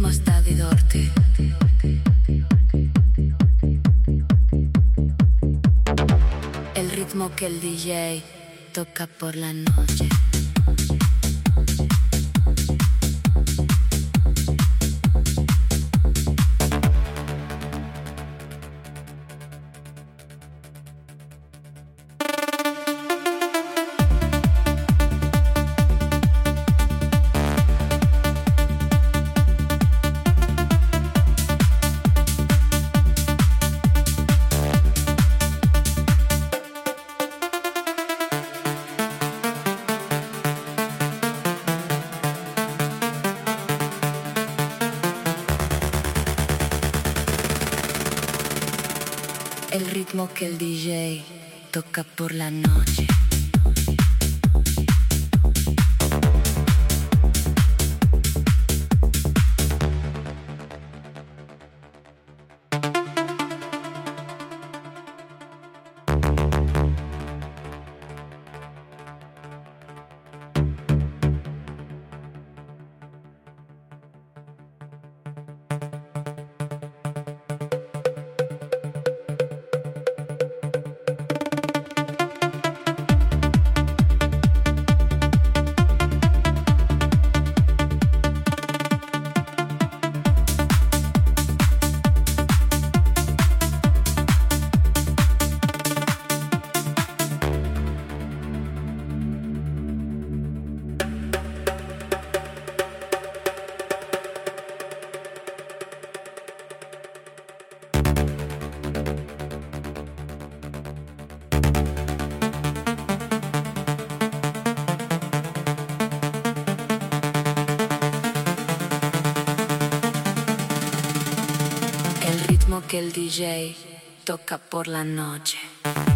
ritmo sta di dorti. El ritmo que el DJ toca por la noche. El ritmo que el DJ toca por la noche. El ritmo que el DJ toca por la noche.